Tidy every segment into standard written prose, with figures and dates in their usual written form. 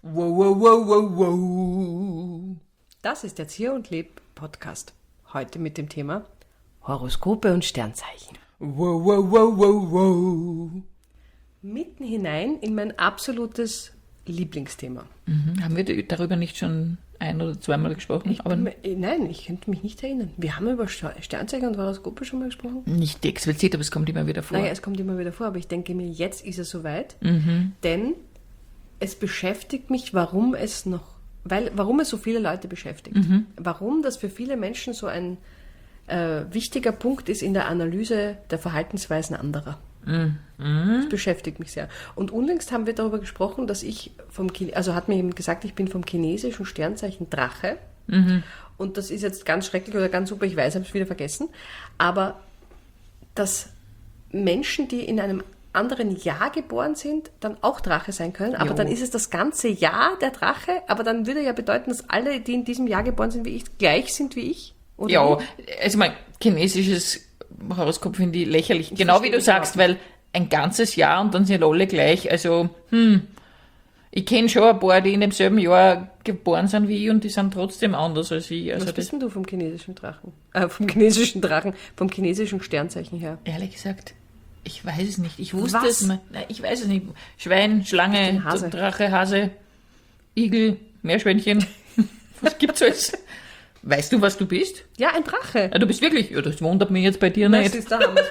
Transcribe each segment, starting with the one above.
Wow, wow, wow, wow, wow. Das ist der Zier und Leb Podcast. Heute mit dem Thema Horoskope und Sternzeichen. Wow, wow, wow, wow, wow. Mitten hinein in mein absolutes Lieblingsthema. Haben wir darüber nicht schon ein- oder zweimal gesprochen? Nein, ich könnte mich nicht erinnern. Wir haben über Sternzeichen und Horoskope schon mal gesprochen. Nicht explizit, aber es kommt immer wieder vor. Naja, es kommt immer wieder vor, aber ich denke mir, jetzt ist es soweit. Denn es beschäftigt mich, warum es so viele Leute beschäftigt. Warum das für viele Menschen so ein wichtiger Punkt ist in der Analyse der Verhaltensweisen anderer. Das beschäftigt mich sehr. Und unlängst haben wir darüber gesprochen, dass ich hat mir jemand gesagt, ich bin vom chinesischen Sternzeichen Drache. Und das ist jetzt ganz schrecklich oder ganz super, ich weiß, habe es wieder vergessen. Aber dass Menschen, die in einem anderen Jahr geboren sind, dann auch Drache sein können. Aber dann ist es das ganze Jahr der Drache. Aber dann würde ja bedeuten, dass alle, die in diesem Jahr geboren sind wie ich, gleich sind wie ich. Oder ja, wie? also mein chinesisches Horoskop finde ich lächerlich. Genau wie du sagst, weil ein ganzes Jahr und dann sind alle gleich. Also, ich kenne schon ein paar, die in demselben Jahr geboren sind wie ich und die sind trotzdem anders als ich. Also Was bist denn du vom chinesischen Drachen? Vom chinesischen Sternzeichen her? Ehrlich gesagt, ich weiß es nicht. Ich wusste es mal. Nein, ich weiß es nicht. Schwein, Schlange, Hase. Drache, Hase, Igel, Meerschweinchen. Was gibt's alles? Weißt du, was du bist? Ja, ein Drache. Ja, du bist wirklich. Ja, das wundert mich jetzt bei dir Das nicht. ist der Hammer.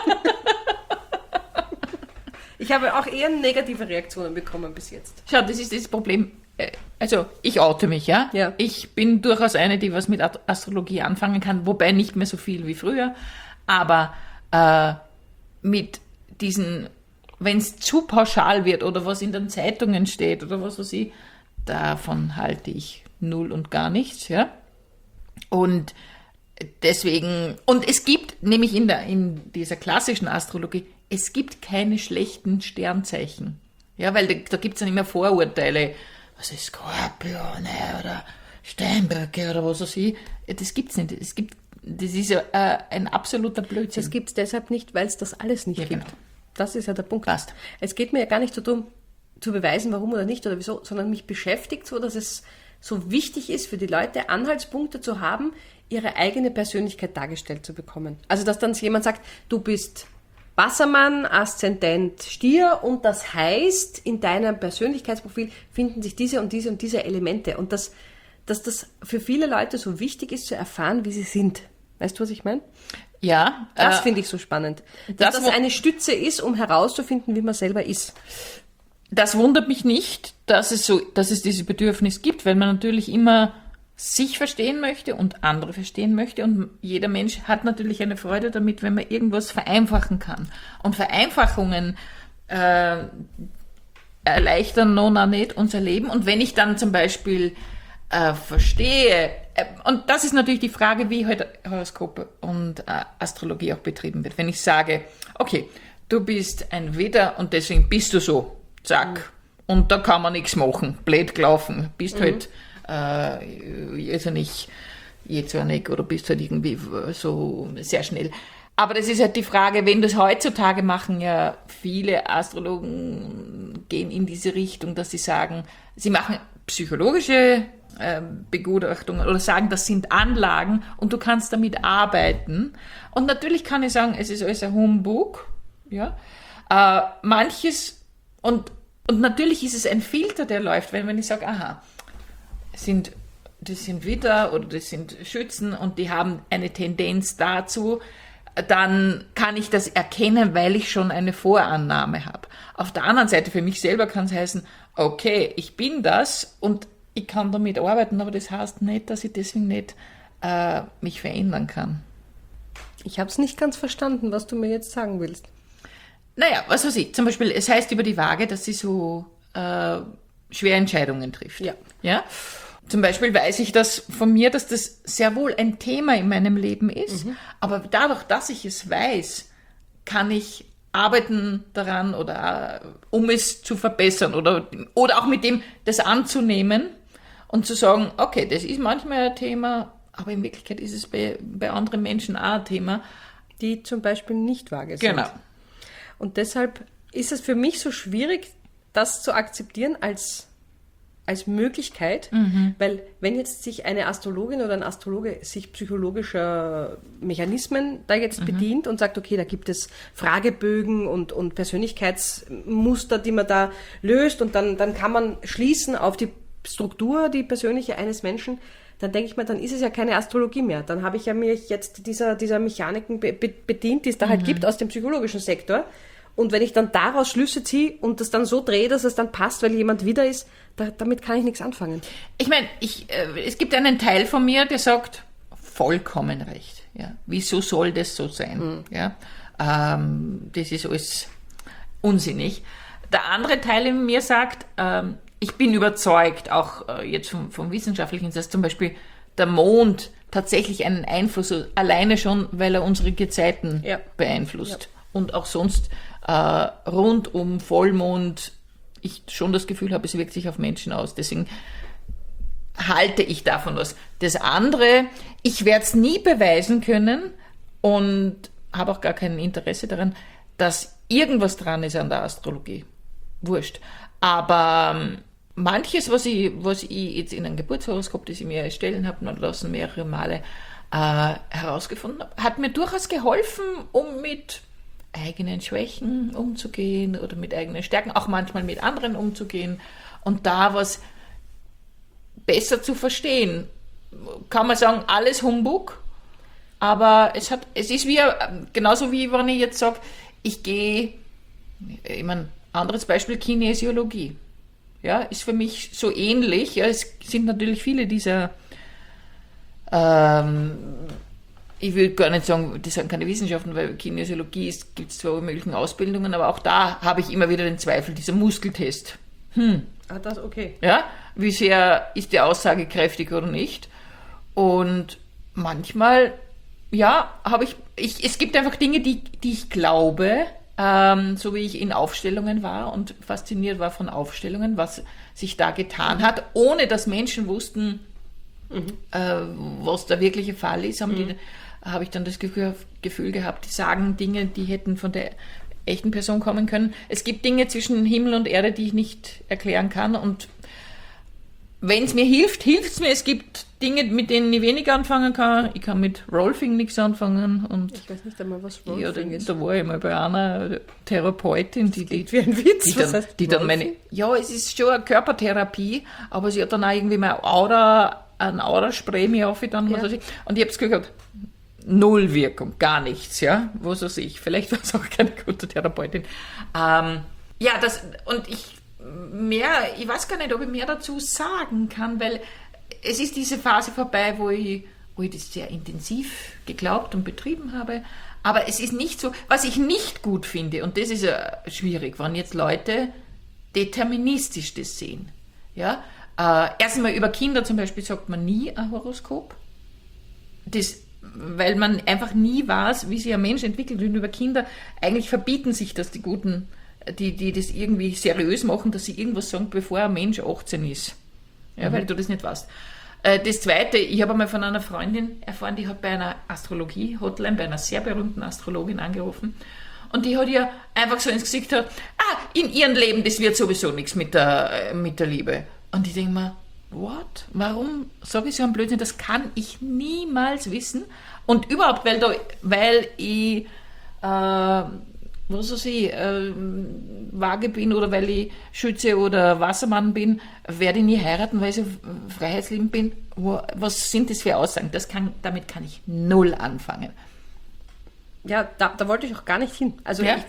Ich habe auch eher negative Reaktionen bekommen bis jetzt. Schau, das ist das Problem. Also, ich oute mich, ja? Ja. Ich bin durchaus eine, die was mit Astrologie anfangen kann, wobei nicht mehr so viel wie früher. Aber mit diesen, wenn es zu pauschal wird oder was in den Zeitungen steht oder was weiß ich, davon halte ich null und gar nichts, ja? Und deswegen, und es gibt nämlich in dieser klassischen Astrologie, es gibt keine schlechten Sternzeichen. Ja, weil da gibt es dann immer Vorurteile. Was ist Skorpione oder Steinböcke oder was weiß ich. Das gibt's nicht. Das ist ja ein absoluter Blödsinn. Das gibt es deshalb nicht, weil es das alles nicht gibt. Genau. Das ist ja der Punkt. Passt. Es geht mir ja gar nicht so darum, zu beweisen, warum oder nicht oder wieso, sondern mich beschäftigt so, dass es so wichtig ist für die Leute, Anhaltspunkte zu haben, ihre eigene Persönlichkeit dargestellt zu bekommen. Also, dass dann jemand sagt, du bist Wassermann, Aszendent Stier und das heißt, in deinem Persönlichkeitsprofil finden sich diese und diese und diese Elemente. Und dass das für viele Leute so wichtig ist, zu erfahren, wie sie sind. Weißt du, was ich meine? Ja. Das finde ich so spannend. Dass das eine Stütze ist, um herauszufinden, wie man selber ist. Das wundert mich nicht, dass es dieses Bedürfnis gibt, weil man natürlich immer sich verstehen möchte und andere verstehen möchte und jeder Mensch hat natürlich eine Freude damit, wenn man irgendwas vereinfachen kann. Und Vereinfachungen erleichtern noch nicht unser Leben. Und wenn ich dann zum Beispiel verstehe, und das ist natürlich die Frage, wie heute Horoskope und Astrologie auch betrieben wird. Wenn ich sage, okay, du bist ein Widder und deswegen bist du so. Zack. Und da kann man nichts machen. Blöd gelaufen. Bist halt, also nicht jähzornig oder bist halt irgendwie so sehr schnell. Aber das ist halt die Frage, wenn das heutzutage machen, ja viele Astrologen gehen in diese Richtung, dass sie sagen, sie machen psychologische Begutachtungen oder sagen, das sind Anlagen und du kannst damit arbeiten. Und natürlich kann ich sagen, es ist alles ein Humbug. Ja? Manches und natürlich ist es ein Filter, der läuft, wenn ich sage, aha, das sind Widder oder das sind Schützen und die haben eine Tendenz dazu, dann kann ich das erkennen, weil ich schon eine Vorannahme habe. Auf der anderen Seite, für mich selber kann es heißen, okay, ich bin das und ich kann damit arbeiten, aber das heißt nicht, dass ich deswegen nicht mich verändern kann. Ich habe es nicht ganz verstanden, was du mir jetzt sagen willst. Naja, was weiß ich, zum Beispiel, es heißt über die Waage, dass sie so schwere Entscheidungen trifft. Ja. Ja? Zum Beispiel weiß ich das von mir, dass das sehr wohl ein Thema in meinem Leben ist, aber dadurch, dass ich es weiß, kann ich arbeiten daran oder um es zu verbessern oder auch mit dem das anzunehmen und zu sagen, okay, das ist manchmal ein Thema, aber in Wirklichkeit ist es bei anderen Menschen auch ein Thema. Die zum Beispiel nicht vage sind. Genau. Und deshalb ist es für mich so schwierig, das zu akzeptieren als als Möglichkeit, weil wenn jetzt sich eine Astrologin oder ein Astrologe sich psychologischer Mechanismen da jetzt bedient und sagt, okay, da gibt es Fragebögen und Persönlichkeitsmuster, die man da löst und dann kann man schließen auf die Struktur, die persönliche eines Menschen, dann denke ich mir, dann ist es ja keine Astrologie mehr. Dann habe ich ja mich jetzt dieser Mechaniken bedient, die es da halt gibt aus dem psychologischen Sektor. Und wenn ich dann daraus Schlüsse ziehe und das dann so drehe, dass es dann passt, weil jemand wieder ist, damit kann ich nichts anfangen. Ich meine, es gibt einen Teil von mir, der sagt, vollkommen recht. Ja. Wieso soll das so sein? Ja. Das ist alles unsinnig. Der andere Teil in mir sagt, ich bin überzeugt, auch jetzt vom Wissenschaftlichen, dass zum Beispiel der Mond tatsächlich einen Einfluss, alleine schon, weil er unsere Gezeiten beeinflusst. Ja. Und auch sonst rund um Vollmond ich schon das Gefühl habe, es wirkt sich auf Menschen aus. Deswegen halte ich davon was. Das andere, ich werde es nie beweisen können und habe auch gar kein Interesse daran, dass irgendwas dran ist an der Astrologie. Wurscht. Aber manches, was ich jetzt in einem Geburtshoroskop, das ich mir erstellen habe lassen, mehrere Male herausgefunden habe, hat mir durchaus geholfen, um mit eigenen Schwächen umzugehen oder mit eigenen Stärken, auch manchmal mit anderen umzugehen und da was besser zu verstehen. Kann man sagen, alles Humbug, aber es ist wie, genauso wie wenn ich jetzt sage, anderes Beispiel, Kinesiologie. Ja, ist für mich so ähnlich. Ja, es sind natürlich viele dieser ich will gar nicht sagen, das sind keine Wissenschaften, weil Kinesiologie gibt es zwar möglichen Ausbildungen, aber auch da habe ich immer wieder den Zweifel, dieser Muskeltest. Das okay. Ja, wie sehr ist die Aussage kräftig oder nicht? Und manchmal, ja, es gibt einfach Dinge, die ich glaube, so wie ich in Aufstellungen war und fasziniert war von Aufstellungen, was sich da getan hat, ohne dass Menschen wussten, was der wirkliche Fall ist, habe ich dann das Gefühl gehabt, die sagen Dinge, die hätten von der echten Person kommen können. Es gibt Dinge zwischen Himmel und Erde, die ich nicht erklären kann und wenn es mir hilft, hilft es mir. Es gibt Dinge, mit denen ich weniger anfangen kann. Ich kann mit Rolfing nichts anfangen. Und ich weiß nicht einmal, was Rolfing ist. Da war ich mal bei einer Therapeutin, die wie ein Witz. Die dann ja, es ist schon eine Körpertherapie, aber sie hat dann auch irgendwie mal ein Aura-Spray mir aufgetan. Ja. Und ich habe das Gefühl gehabt, null Wirkung, gar nichts, ja. Was weiß ich. Vielleicht war es auch keine gute Therapeutin. Ich weiß gar nicht, ob ich mehr dazu sagen kann, weil es ist diese Phase vorbei, wo ich das sehr intensiv geglaubt und betrieben habe. Aber es ist nicht so, was ich nicht gut finde, und das ist ja schwierig, wenn jetzt Leute deterministisch das sehen. Ja? Erst einmal über Kinder zum Beispiel sagt man nie ein Horoskop. Weil man einfach nie weiß, wie sich ein Mensch entwickelt. Und über Kinder eigentlich verbieten sich das die Guten, die das irgendwie seriös machen, dass sie irgendwas sagen, bevor ein Mensch 18 ist. Ja, weil du das nicht weißt. Das Zweite, ich habe einmal von einer Freundin erfahren, die hat bei einer Astrologie-Hotline, bei einer sehr berühmten Astrologin angerufen und die hat ihr einfach so ins Gesicht gesagt, in ihrem Leben, das wird sowieso nichts mit der Liebe. Und ich denke mir, what? Warum sage ich so einen Blödsinn? Das kann ich niemals wissen. Und überhaupt, weil ich Waage bin oder weil ich Schütze oder Wassermann bin, werde ich nie heiraten, weil ich so freiheitsliebend bin. Was sind das für Aussagen? Damit kann ich null anfangen. Ja, da wollte ich auch gar nicht hin. Also ja?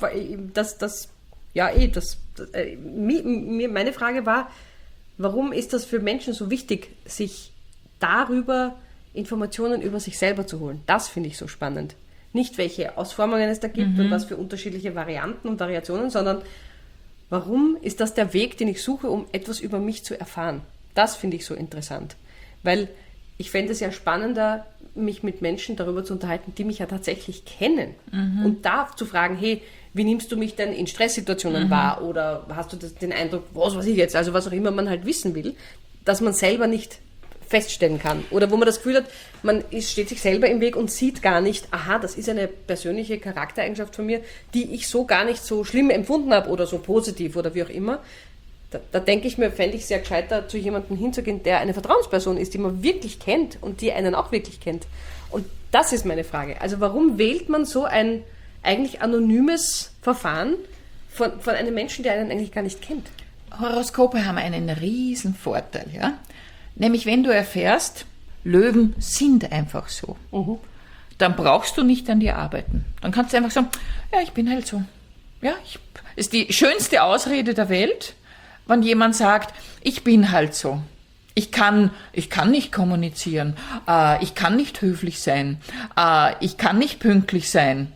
Meine Frage war, warum ist das für Menschen so wichtig, sich darüber Informationen über sich selber zu holen? Das finde ich so spannend. Nicht, welche Ausformungen es da gibt und was für unterschiedliche Varianten und Variationen, sondern warum ist das der Weg, den ich suche, um etwas über mich zu erfahren? Das finde ich so interessant. Weil ich fände es ja spannender, mich mit Menschen darüber zu unterhalten, die mich ja tatsächlich kennen. Und da zu fragen, hey, wie nimmst du mich denn in Stresssituationen wahr? Oder hast du den Eindruck, was weiß ich jetzt, also was auch immer man halt wissen will, dass man selber nicht feststellen kann. Oder wo man das Gefühl hat, man steht sich selber im Weg und sieht gar nicht, aha, das ist eine persönliche Charaktereigenschaft von mir, die ich so gar nicht so schlimm empfunden habe oder so positiv oder wie auch immer. Da denke ich mir, fände ich sehr gescheiter, zu jemandem hinzugehen, der eine Vertrauensperson ist, die man wirklich kennt und die einen auch wirklich kennt. Und das ist meine Frage. Also warum wählt man so ein eigentlich anonymes Verfahren von einem Menschen, der einen eigentlich gar nicht kennt? Horoskope haben einen riesen Vorteil, ja. Nämlich, wenn du erfährst, Löwen sind einfach so, dann brauchst du nicht an dir arbeiten. Dann kannst du einfach sagen, ja, ich bin halt so. Ja, ist die schönste Ausrede der Welt, wenn jemand sagt, ich bin halt so. Ich kann nicht kommunizieren, ich kann nicht höflich sein, ich kann nicht pünktlich sein.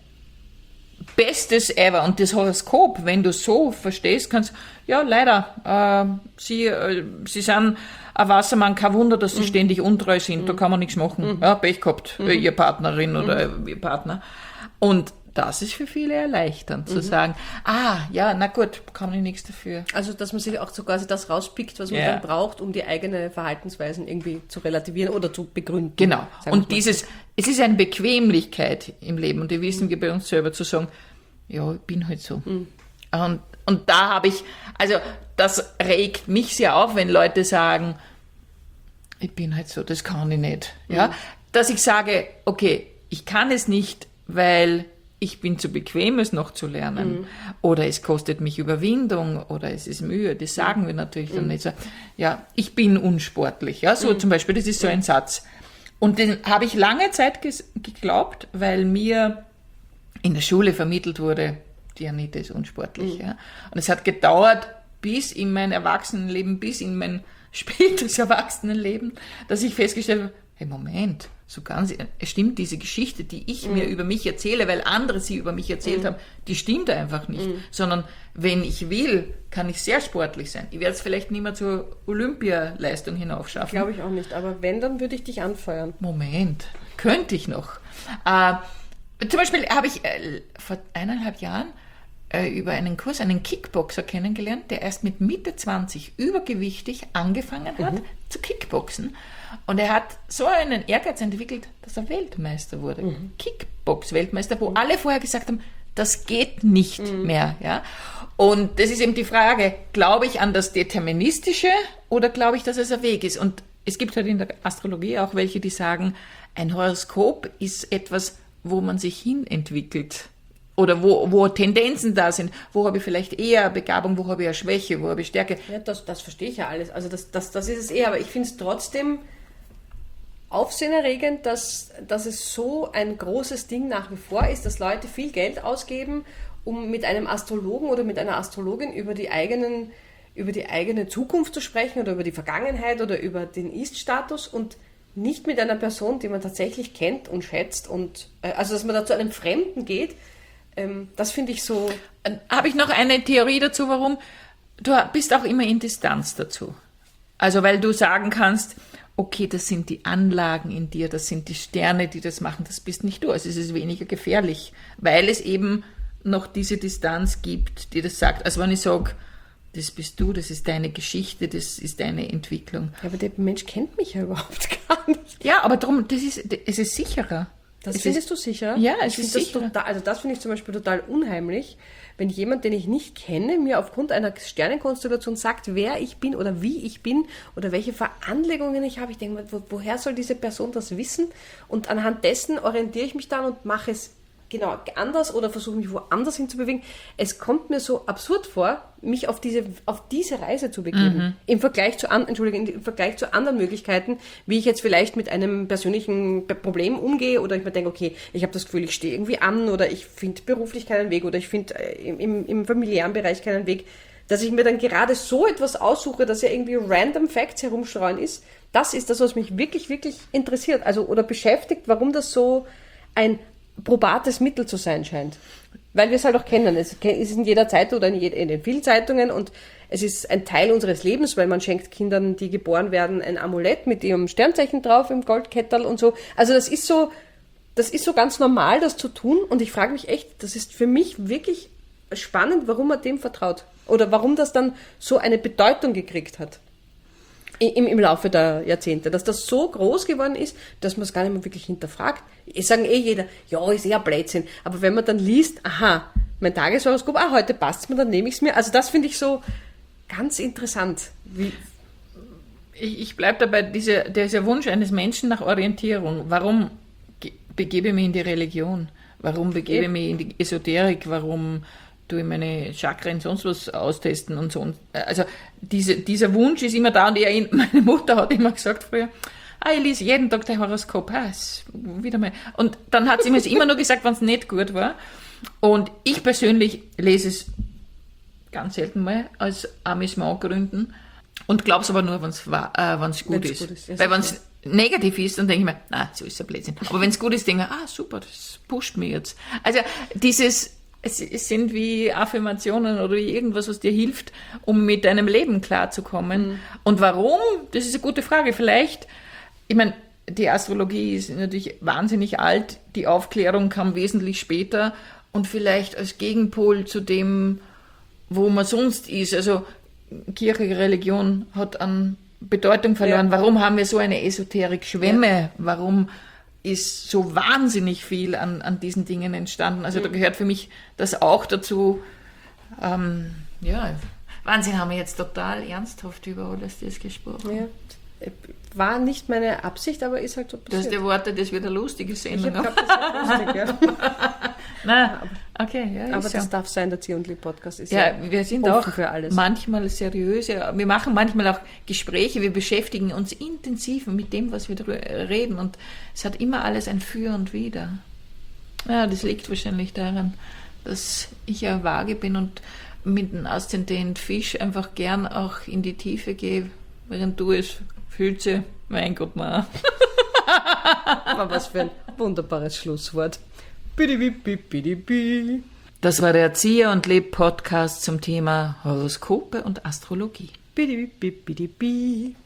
Bestes ever. Und das Horoskop, wenn du so verstehst, kannst, ja, leider, Sie sind ein Wassermann, kein Wunder, dass Sie ständig untreu sind, da kann man nichts machen. Ja, Pech gehabt, Ihr Partnerin oder Ihr Partner. Und das ist für viele erleichternd, zu sagen, ja, na gut, kann ich nichts dafür. Also, dass man sich auch so quasi das rauspickt, was man dann braucht, um die eigene Verhaltensweisen irgendwie zu relativieren oder zu begründen. Genau. Und es ist eine Bequemlichkeit im Leben. Und die wissen wir bei uns selber zu sagen, ja, ich bin halt so. Und da habe ich, also, das regt mich sehr auf, wenn Leute sagen, ich bin halt so, das kann ich nicht. Ja? Dass ich sage, okay, ich kann es nicht, weil ich bin zu bequem, es noch zu lernen. Oder es kostet mich Überwindung oder es ist Mühe. Das sagen wir natürlich dann nicht so. Ja, ich bin unsportlich. Ja, so zum Beispiel, das ist so ein Satz. Und den habe ich lange Zeit geglaubt, weil mir in der Schule vermittelt wurde, die Anita ist unsportlich. Ja. Und es hat gedauert bis in mein Erwachsenenleben, bis in mein späteres Erwachsenenleben, dass ich festgestellt habe, hey, Moment, so ganz, es stimmt diese Geschichte, die ich mir über mich erzähle, weil andere sie über mich erzählt haben, die stimmt einfach nicht. Sondern wenn ich will, kann ich sehr sportlich sein. Ich werde es vielleicht nicht mehr zur Olympialeistung hinaufschaffen. Glaube ich auch nicht, aber wenn, dann würde ich dich anfeuern. Moment, könnte ich noch. Zum Beispiel habe ich vor 1,5 Jahren über einen Kurs einen Kickboxer kennengelernt, der erst mit Mitte 20 übergewichtig angefangen hat zu Kickboxen. Und er hat so einen Ehrgeiz entwickelt, dass er Weltmeister wurde. Kickbox-Weltmeister, wo alle vorher gesagt haben, das geht nicht mehr. Ja? Und das ist eben die Frage, glaube ich an das Deterministische oder glaube ich, dass es ein Weg ist? Und es gibt halt in der Astrologie auch welche, die sagen, ein Horoskop ist etwas, wo man sich hin entwickelt. Oder wo Tendenzen da sind, wo habe ich vielleicht eher Begabung, wo habe ich eine Schwäche, wo habe ich Stärke. Ja, das verstehe ich ja alles. Also das ist es eher, aber ich finde es trotzdem aufsehenerregend, dass es so ein großes Ding nach wie vor ist, dass Leute viel Geld ausgeben, um mit einem Astrologen oder mit einer Astrologin über die eigene Zukunft zu sprechen oder über die Vergangenheit oder über den Ist-Status und nicht mit einer Person, die man tatsächlich kennt und schätzt und also dass man da zu einem Fremden geht. Das finde ich so. Habe ich noch eine Theorie dazu, warum? Du bist auch immer in Distanz dazu. Also weil du sagen kannst, okay, das sind die Anlagen in dir, das sind die Sterne, die das machen, das bist nicht du. Also es ist weniger gefährlich, weil es eben noch diese Distanz gibt, die das sagt. Also wenn ich sage, das bist du, das ist deine Geschichte, das ist deine Entwicklung. Ja, aber der Mensch kennt mich ja überhaupt gar nicht. Ja, aber darum, es ist sicherer. Das findest du sicher? Ja, es ist sicher. Das finde ich zum Beispiel total unheimlich, wenn jemand, den ich nicht kenne, mir aufgrund einer Sternenkonstellation sagt, wer ich bin oder wie ich bin oder welche Veranlegungen ich habe. Ich denke mal, woher soll diese Person das wissen? Und anhand dessen orientiere ich mich dann und mache es genau anders oder versuche mich woanders hinzubewegen. Es kommt mir so absurd vor, mich auf diese Reise zu begeben. Im Vergleich zu anderen Möglichkeiten, wie ich jetzt vielleicht mit einem persönlichen Problem umgehe oder ich mir denke, okay, ich habe das Gefühl, ich stehe irgendwie an oder ich finde beruflich keinen Weg oder ich finde im familiären Bereich keinen Weg, dass ich mir dann gerade so etwas aussuche, dass ja irgendwie random Facts herumstreuen ist. Das ist das, was mich wirklich, wirklich interessiert. Also oder beschäftigt, warum das so ein probates Mittel zu sein scheint. Weil wir es halt auch kennen. Es ist in jeder Zeitung oder in den vielen Zeitungen und es ist ein Teil unseres Lebens, weil man schenkt Kindern, die geboren werden, ein Amulett mit ihrem Sternzeichen drauf im Goldketterl und so. Also das ist so ganz normal, das zu tun und ich frage mich echt, das ist für mich wirklich spannend, warum man dem vertraut oder warum das dann so eine Bedeutung gekriegt hat. Im Laufe der Jahrzehnte, dass das so groß geworden ist, dass man es gar nicht mehr wirklich hinterfragt. Es sagen jeder, ja, ist ein Blödsinn. Aber wenn man dann liest, aha, mein Tageshoroskop, heute passt es mir, dann nehme ich es mir. Also das finde ich so ganz interessant. Ich bleibe dabei, dieser Wunsch eines Menschen nach Orientierung. Warum begebe ich mich in die Religion? Warum begebe ich mich in die Esoterik? Warum tue ich meine Chakren sonst was austesten und so? Also dieser Wunsch ist immer da und meine Mutter hat immer gesagt früher, ich lese jeden Tag dein Horoskop. Wieder mal. Und dann hat sie mir es immer nur gesagt, wenn es nicht gut war. Und ich persönlich lese es ganz selten mal aus Amüsementgründen und glaube es aber nur, wenn es gut ist. Weil wenn es negativ ist, dann denke ich mir, so ist es ein Blödsinn. Aber wenn es gut ist, denke ich, super, das pusht mich jetzt. Also es sind wie Affirmationen oder irgendwas, was dir hilft, um mit deinem Leben klarzukommen. Mhm. Und warum? Das ist eine gute Frage. Vielleicht, ich meine, die Astrologie ist natürlich wahnsinnig alt, die Aufklärung kam wesentlich später und vielleicht als Gegenpol zu dem, wo man sonst ist. Also Kirche, Religion hat an Bedeutung verloren. Ja. Warum haben wir so eine Esoterik-Schwemme? Ja. Warum ist so wahnsinnig viel an diesen Dingen entstanden? Also da gehört für mich das auch dazu. Wahnsinn, haben wir jetzt total ernsthaft über alles das gesprochen. Ja. War nicht meine Absicht, aber ist halt so passiert. Du hast erwartet, das wird eine lustige Sendung. Ich habe das wird lustig, ja. Okay, aber das darf sein, der Zieh und Lieb Podcast ist wir sind auch für alles. Manchmal seriös. Wir machen manchmal auch Gespräche, wir beschäftigen uns intensiv mit dem, was wir darüber reden und es hat immer alles ein Für und Wider. Ja, das liegt wahrscheinlich daran, dass ich ja vage bin und mit einem aszendenten Fisch einfach gern auch in die Tiefe gehe, während du es fühlst. Mein Gott, Mann. Aber was für ein wunderbares Schlusswort. Das war der Zieh und Leb Podcast zum Thema Horoskope und Astrologie.